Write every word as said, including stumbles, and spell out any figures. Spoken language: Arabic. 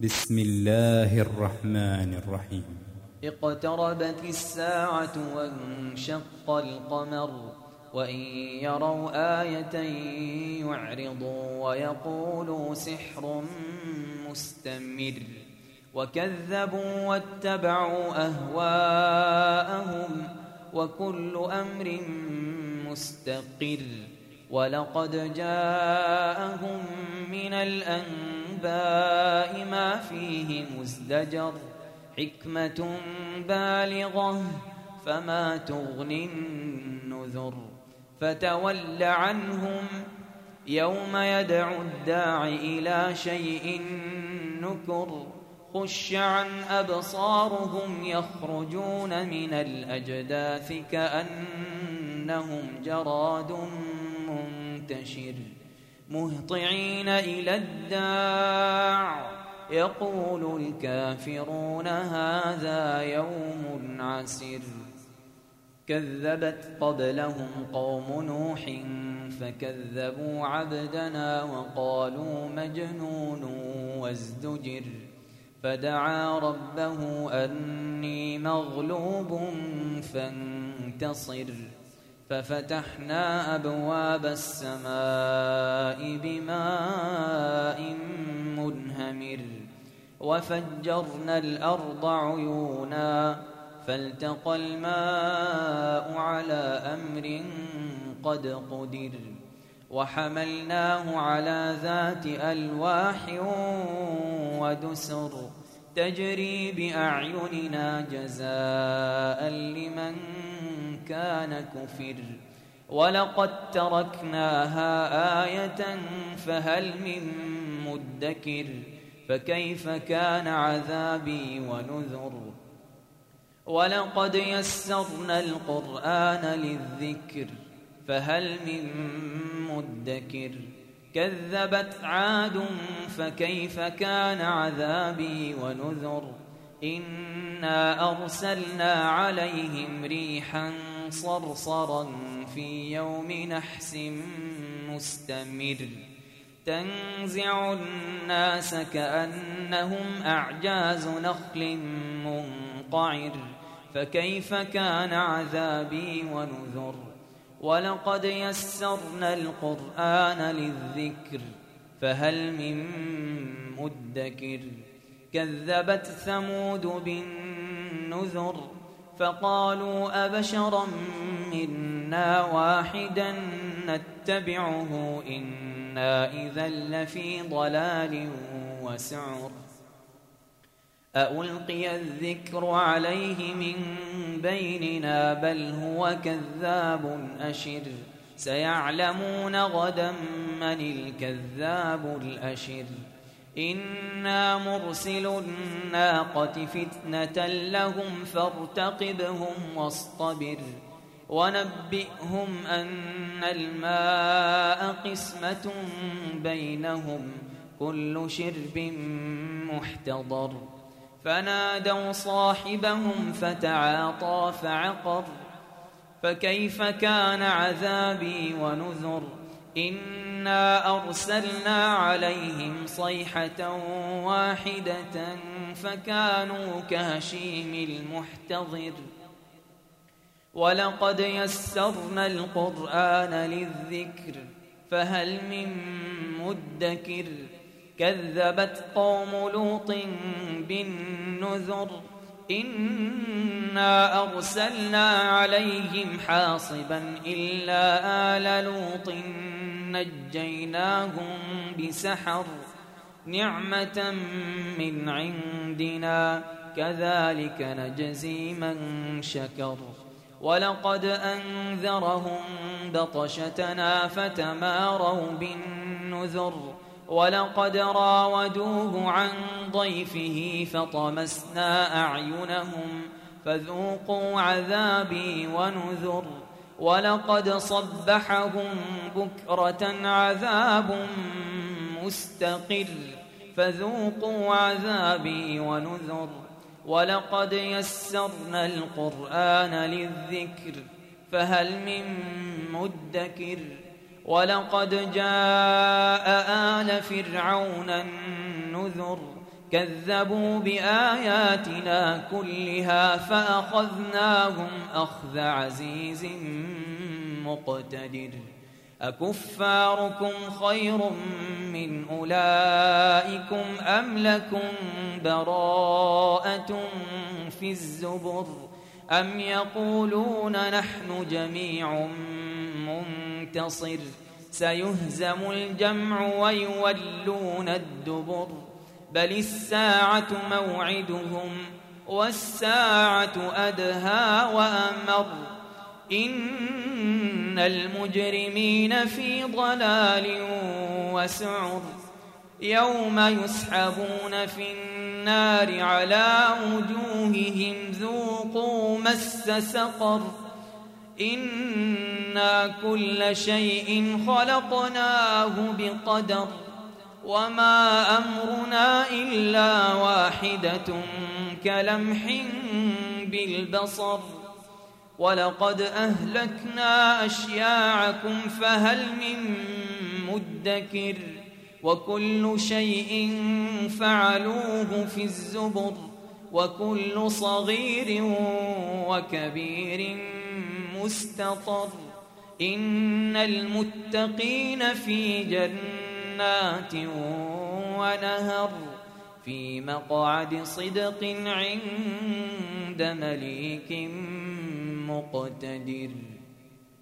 بسم الله الرحمن الرحيم. اقتربت الساعة وانشق القمر وإن يروا آية يعرضوا ويقولوا سحر مستمر وكذبوا واتبعوا أهواءهم وكل أمر مستقر ولقد جاءهم من الأنباء ما فيه مزدجر حكمة بالغة فما تغني النذر فتول عنهم يوم يدعو الداع إلى شيء نكر خش عن أبصارهم يخرجون من الأجداث كأنهم جراد منتشر مهطعين إلى الداع يقول الكافرون هذا يوم عسر كذبت قبلهم قوم نوح فكذبوا عبدنا وقالوا مجنون وازدجر فدعا ربه أني مغلوب فانتصر ففتحنا أبواب السماء بماء منهمر وفجرنا الأرض عيونا فالتقى الماء على أمر قد قدر وحملناه على ذات ألواح ودسر تجري بأعيننا جزاء لمن كان كفر ولقد تركناها آية فهل من مدكر فكيف كان عذابي ونذر ولقد يسرنا القرآن للذكر فهل من مدكر كذبت عاد فكيف كان عذابي ونذر إنا أرسلنا عليهم ريحا صرصرا في يوم نحس مستمر تنزع الناس كأنهم أعجاز نخل منقعر فكيف كان عذابي ونذر ولقد يسرنا القرآن للذكر فهل من مدكر كذبت ثمود بالنذر فقالوا أبشرا منا واحدا نتبعه إنا إذا لفي ضلال وسعر أألقي الذكر عليه من بيننا بل هو كذاب أشر سيعلمون غدا من الكذاب الأشر إنا مرسل الناقة فتنة لهم فارتقبهم واصطبر ونبئهم أن الماء قسمة بينهم كل شرب محتضر فنادوا صاحبهم فتعاطى فعقر فكيف كان عذابي ونذر إنا أرسلنا عليهم صيحة واحدة فكانوا كهشيم المحتضر ولقد يسرنا القرآن للذكر فهل من مدكر كذبت قوم لوط بالنذر إنا أرسلنا عليهم حاصبا إلا آل لوط نجيناهم بسحر نعمة من عندنا كذلك نجزي من شكر ولقد أنذرهم بطشتنا فتماروا بالنذر ولقد راودوه عن ضيفه فطمسنا أعينهم فذوقوا عذابي ونذر ولقد صبحهم بكرة عذاب مستقر فذوقوا عذابي ونذر ولقد يسرنا القرآن للذكر فهل من مدكر ولقد جاء آل فرعون النذر كذبوا بآياتنا كلها فأخذناهم أخذ عزيز مقتدر أكفاركم خير من أولئكم أم لكم براءة في الزبر أم يقولون نحن جميع منتصر سيهزم الجمع ويولون الدبر بل الساعة موعدهم والساعة أدهى وأمر إن المجرمين في ضلال وسعر يوم يسحبون في النار على وجوههم ذوقوا مس سقر إنا كل شيء خلقناه بقدر وما أمرنا إلا واحدة كلمح بالبصر ولقد أهلكنا أشياعكم فهل من مدكر وكل شيء فعلوه في الزبر وكل صغير وكبير مستطر إن المتقين في جنات ونهر في مقعد صدق عند مليك مقتدر.